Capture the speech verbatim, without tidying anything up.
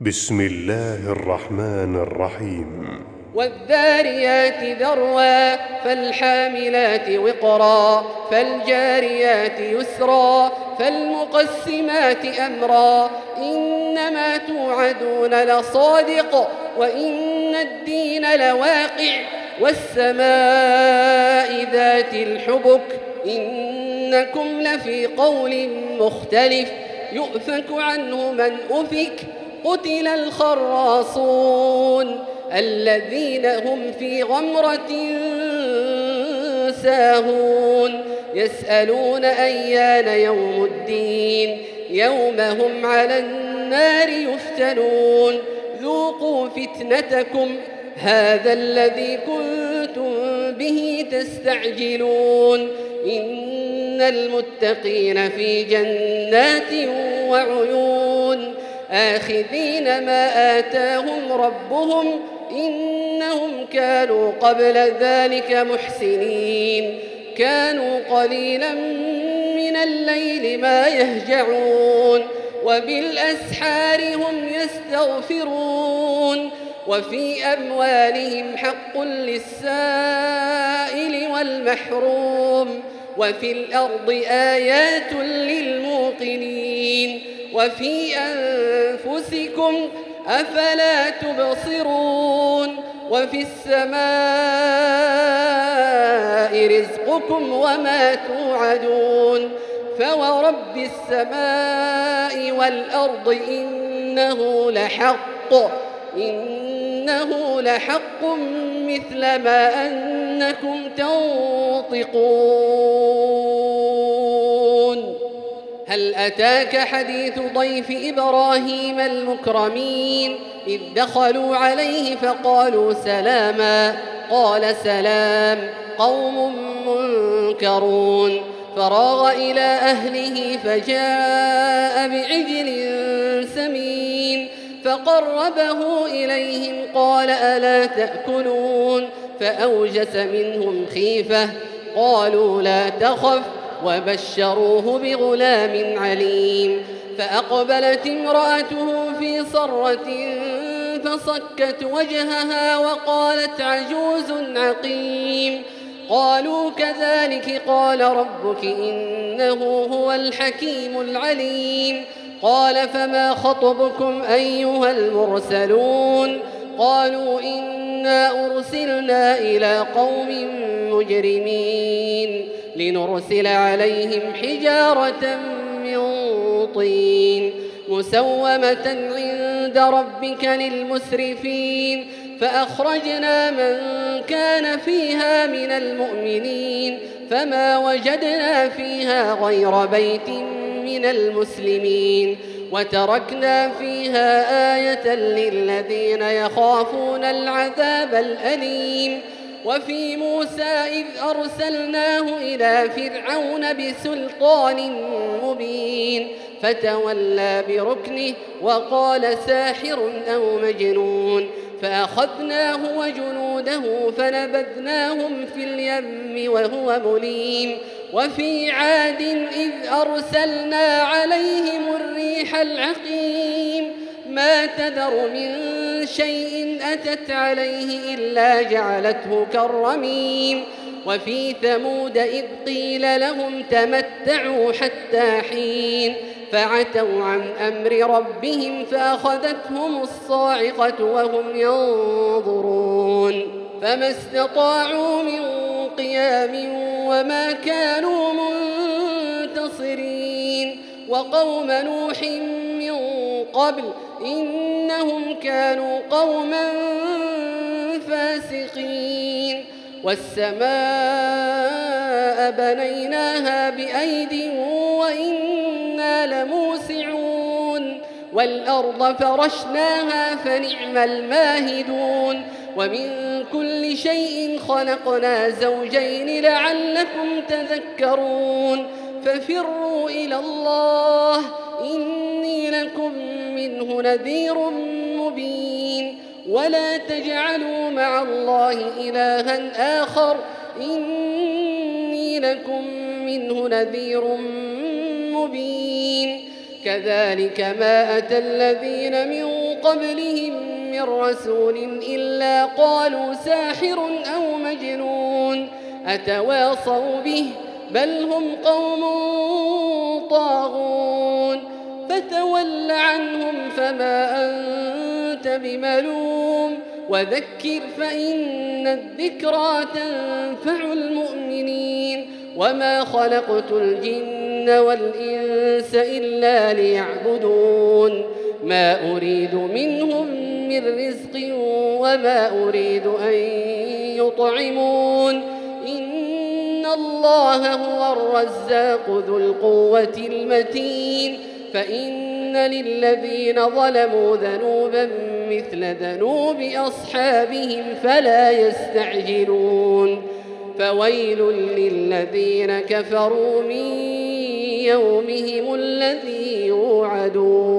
بسم الله الرحمن الرحيم. والذاريات ذروا فالحاملات وقرا فالجاريات يسرا فالمقسمات أمرا إنما توعدون لصادق وإن الدين لواقع والسماء ذات الحبك إنكم لفي قول مختلف يؤفك عنه من أفك قتل الخراصون الذين هم في غمرة ساهون يسألون أيان يوم الدين يوم هم على النار يفتنون ذوقوا فتنتكم هذا الذي كنتم به تستعجلون إن المتقين في جنات وعيون آخذين ما آتاهم ربهم إنهم كانوا قبل ذلك محسنين كانوا قليلا من الليل ما يهجعون وبالأسحار هم يستغفرون وفي أموالهم حق للسائل والمحروم وفي الأرض آيات للموقنين وفي أنفسكم أفلا تبصرون وفي السماء رزقكم وما توعدون فورب السماء والأرض إنه لحق إنه لحق مثل ما أنكم تنطقون هل أتاك حديث ضيف إبراهيم المكرمين إذ دخلوا عليه فقالوا سلاما قال سلام قوم منكرون فراغ إلى أهله فجاء بعجل سمين فقربه إليهم قال ألا تأكلون فأوجس منهم خيفة قالوا لا تخف وبشروه بغلام عليم فأقبلت امرأته في صرة فصكت وجهها وقالت عجوز عقيم قالوا كذلك قال ربك إنه هو الحكيم العليم قال فما خطبكم أيها المرسلون قالوا إنا أرسلنا إلى قوم مجرمين لنرسل عليهم حجارة من طين مسومة عند ربك للمسرفين فأخرجنا من كان فيها من المؤمنين فما وجدنا فيها غير بيت من المسلمين وتركنا فيها آية للذين يخافون العذاب الأليم وفي موسى إذ أرسلناه إلى فرعون بسلطان مبين فتولى بركنه وقال ساحر أو مجنون فأخذناه وجنوده فنبذناهم في اليم وهو مليم وفي عاد إذ أرسلنا عليهم الريح العقيم ما تذر من شيء أتت عليه إلا جعلته كالرميم وفي ثمود إذ قيل لهم تمتعوا حتى حين فعتوا عن أمر ربهم فأخذتهم الصاعقة وهم ينظرون فما استطاعوا من قيام وما كانوا منتصرين وقوم نوح من قبل إنهم كانوا قوما فاسقين والسماء بنيناها بأيد وإنا لموسعون والأرض فرشناها فنعم الماهدون ومن كل شيء خلقنا زوجين لعلكم تذكرون ففروا إلى الله إني لكم منه نذير مبين ولا تجعلوا مع الله إلها آخر إني لكم منه نذير مبين كذلك ما أتى الذين من قبلهم من رسول إلا قالوا ساحر أو مجنون أتواصوا به بل هم قوم طاغون فتول عنهم فما أنت بملوم وذكر فإن الذكرى تنفع المؤمنين وما خلقت الجن والإنس إلا ليعبدون ما أريد منهم من رزق وما أريد أن يطعمون إن الله هو الرزاق ذو القوة المتين فإن للذين ظلموا ذنوبا مثل ذنوب أصحابهم فلا يستعجلون فويل للذين كفروا من يومهم الذي يوعدون